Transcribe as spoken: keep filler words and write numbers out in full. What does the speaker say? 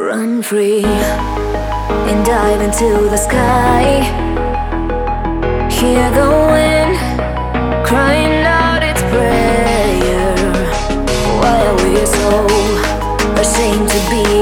Run free and dive into the sky. Hear the wind crying out its prayer. Why are we so ashamed to be